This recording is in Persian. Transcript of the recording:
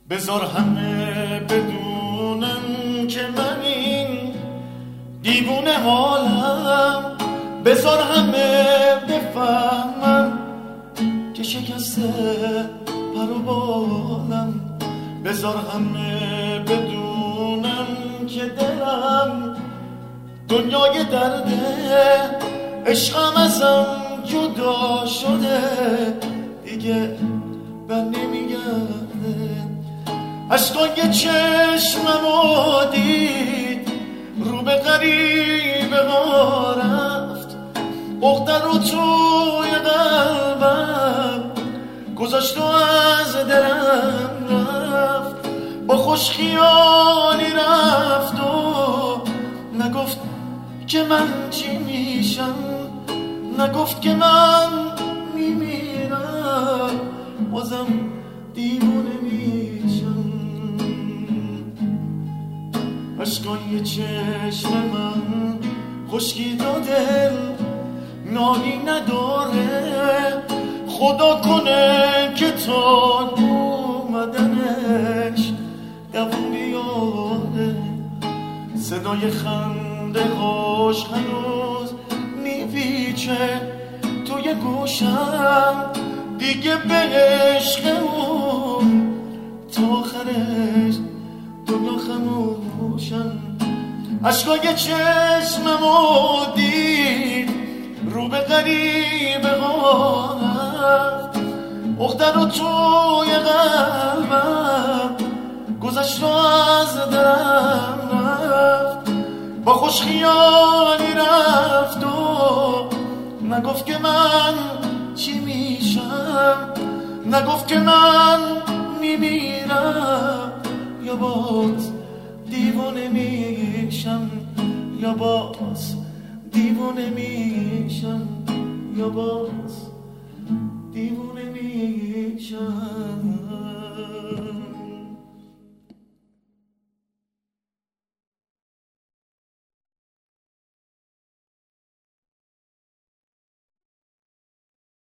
بذار همه بدونن که من این دیوونه حالم، بذار همه بفهمن که شکسته پر و بالم، بذار همه بدونن که دلم دنیای درده، عشقم ازم جدا شده دیگه بر نمیگرده. عشقای چشممو دید رو به غریبه ها رفت، عقده رو توی قلبم گذاشت و از دلم رفت، با خوش خیالی رفت و نگفت که من چی میشم، نگفت که من میمیرم، بازم دیوونه میشم. عشقای چشم من خشکی تا دل نالی نداره، خدا کنه که تا اومدنش دوون بیاره. صدای خنده هاش هنوز میپیچه توی گوشم، دیگه به عشق اون تا آخرش دنیا خموشم. عشقای چشممو دید رو به غریبه ها رفت، عقده رو توی قلبم گذشت و از دلم رفت، با خوش خیالی رفت و نگفت که من چی میشم، نگفت که من میمیرم یا باز دیوانه میشم، یا باز دیوانه میشم، یا باز